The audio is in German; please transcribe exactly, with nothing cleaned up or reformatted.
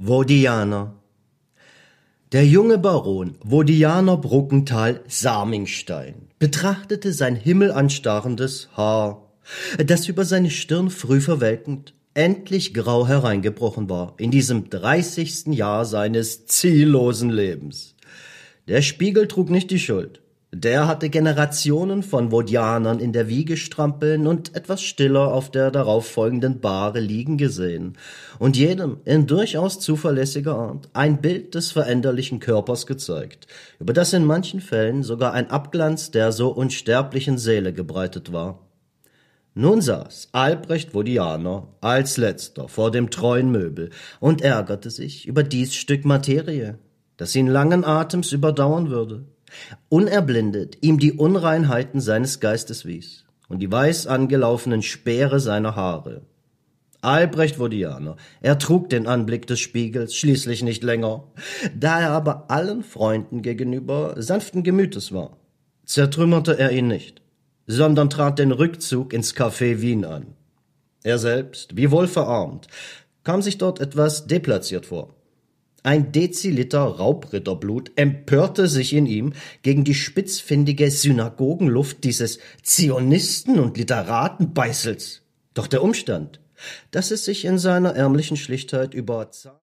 Wodianer. Der junge Baron Wodianer Bruckenthal-Samingstein betrachtete sein himmelanstarrendes Haar, das über seine Stirn früh verwelkend, endlich grau hereingebrochen war in diesem dreißigsten Jahr seines ziellosen Lebens. Der Spiegel trug nicht die Schuld. Der hatte Generationen von Wodianern in der Wiege strampeln und etwas stiller auf der darauffolgenden Bahre liegen gesehen und jedem in durchaus zuverlässiger Art ein Bild des veränderlichen Körpers gezeigt, über das in manchen Fällen sogar ein Abglanz der so unsterblichen Seele gebreitet war. Nun saß Albrecht Wodianer als letzter vor dem treuen Möbel und ärgerte sich über dies Stück Materie, das ihn langen Atems überdauern würde, unerblindet ihm die Unreinheiten seines Geistes wies und die weiß angelaufenen Speere seiner Haare. Albrecht Wodianer ertrug den Anblick des Spiegels schließlich nicht länger, da er aber allen Freunden gegenüber sanften Gemütes war, zertrümmerte er ihn nicht, sondern trat den Rückzug ins Café Wien an. Er selbst, wiewohl verarmt, kam sich dort etwas deplatziert vor. Ein Deziliter Raubritterblut empörte sich in ihm gegen die spitzfindige Synagogenluft dieses Zionisten und Literatenbeißels. Doch der Umstand, dass es sich in seiner ärmlichen Schlichtheit über